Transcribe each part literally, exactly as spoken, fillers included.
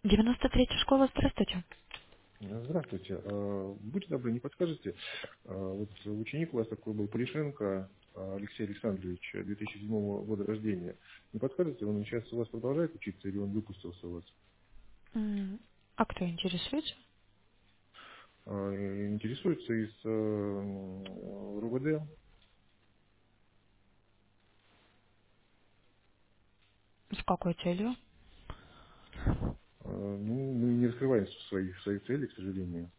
девяносто третья школа, здравствуйте. Э, Здравствуйте. Э, Будьте добры, не подскажете, э, вот ученик у вас такой был, Полишенко э, Алексей Александрович, две тысячи седьмого года рождения. Не подскажете, он сейчас у вас продолжает учиться или он выпустился у вас? М, А кто интересуется? Э, Интересуется из э, м, РУВД. С какой целью? Э, Ну, мы не раскрываем своих, своих целей, к сожалению.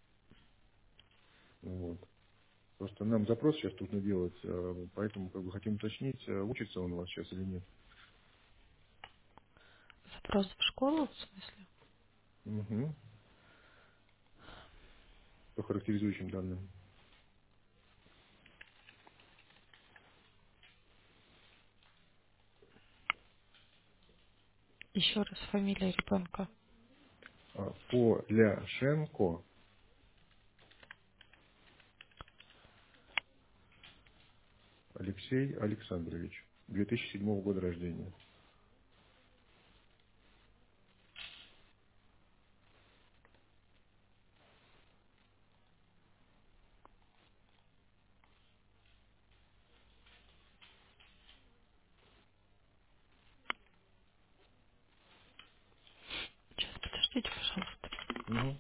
Вот. Просто нам запрос сейчас нужно делать, э, поэтому как бы хотим уточнить, э, учится он у вас сейчас или нет. Запрос в школу, в смысле? Угу. По характеризующим данным. Еще раз фамилия ребенка. А, Поляшенко Алексей Александрович, две тысячи седьмого года рождения. Сейчас, подождите, пожалуйста. Угу.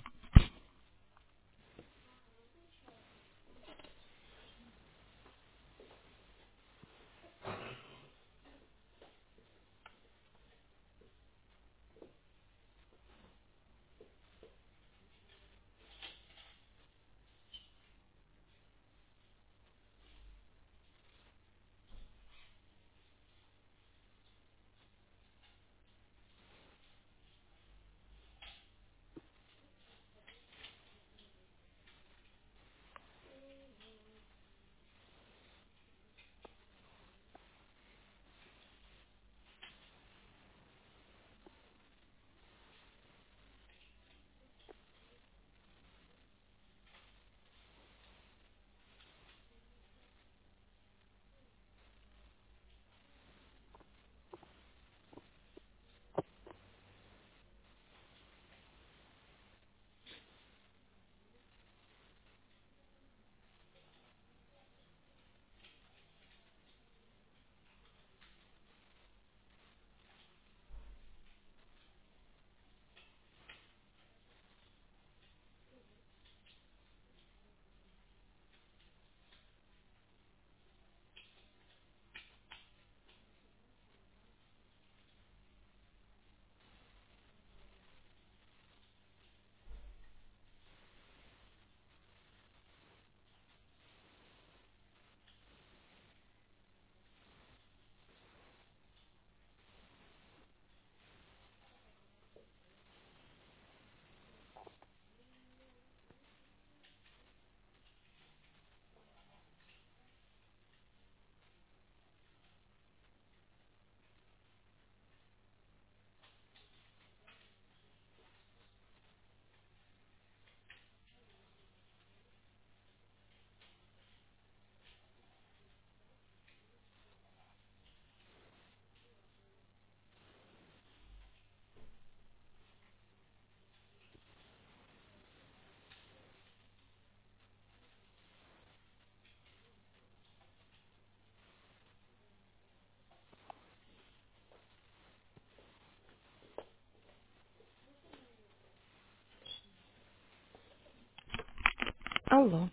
Алло.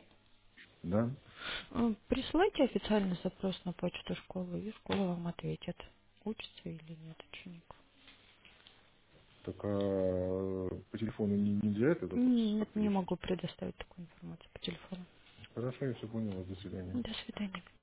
Да. М, Присылайте официальный запрос на почту школы, и школа вам ответит, учится или нет ученик. Так а по телефону не- нельзя это запрос Нет, как-то не решить? могу предоставить такую информацию по телефону. Хорошо, я все понял. До свидания. До свидания.